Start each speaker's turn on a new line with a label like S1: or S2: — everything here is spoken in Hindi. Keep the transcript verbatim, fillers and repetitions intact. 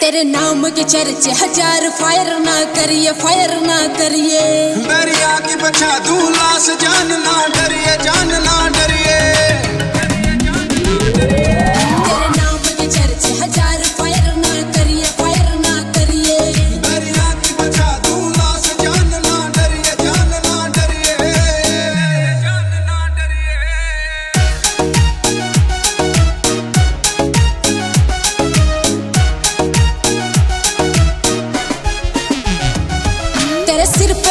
S1: तेरे नाम के चर्चे हजार, फायर ना करिए फायर ना करिए।
S2: दरिया की बचा दूल्हा से जान ना डरिए, जान ना डरिए।
S1: तेरे नाम के चर्चे हजार, फायर ना करिए फायर ना करिए।
S2: दरिया की बचा दूल्हा से जान ना डरिए, जान ना डरिए, जान ना डरिए।
S1: तेरे सिर